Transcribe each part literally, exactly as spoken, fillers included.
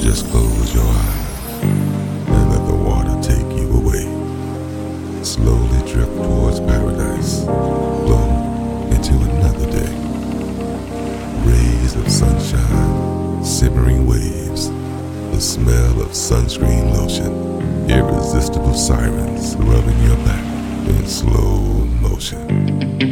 Just close your eyes and let the water take you away. Slowly drift towards paradise, blown into another day. Rays of sunshine, simmering waves, the smell of sunscreen lotion, irresistible sirens rubbing your back in slow motion.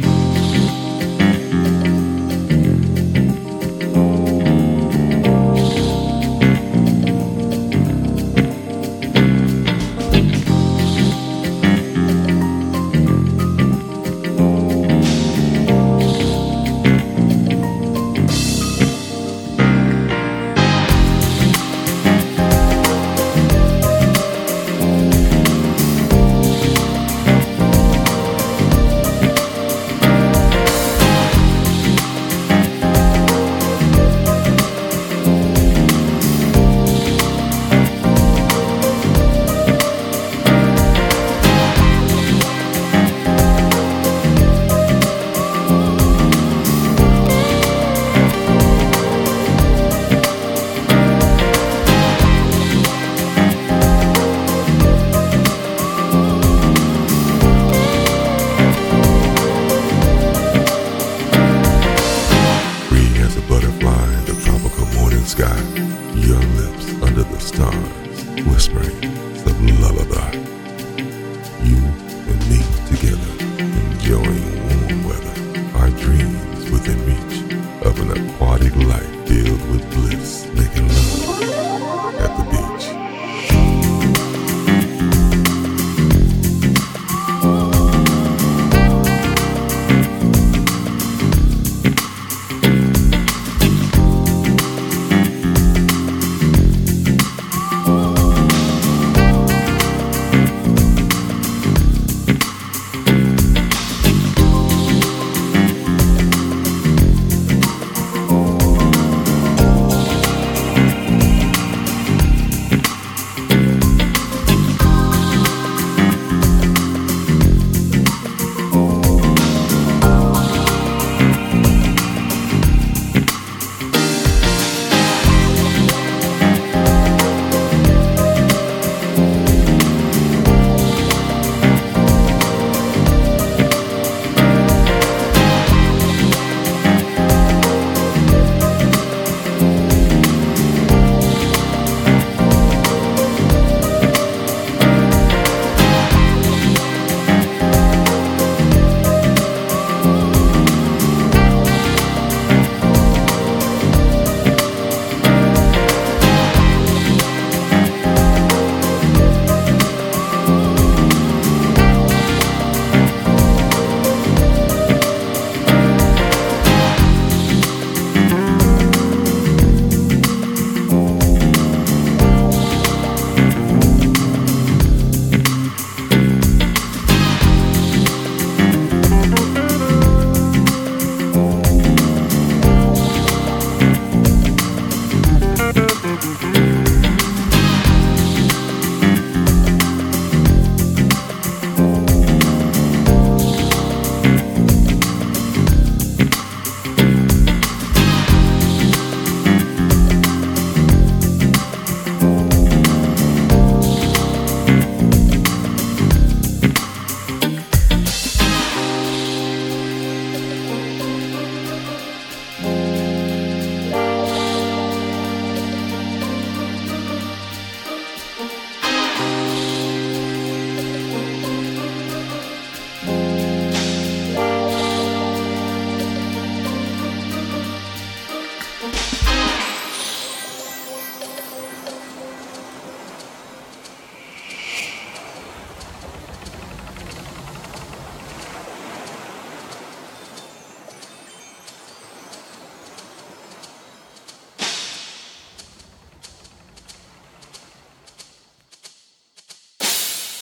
Sky, your lips under the stars, whispering some lullaby. You and me together, enjoying warm weather, our dreams within reach of an aquatic life filled with bliss, making love.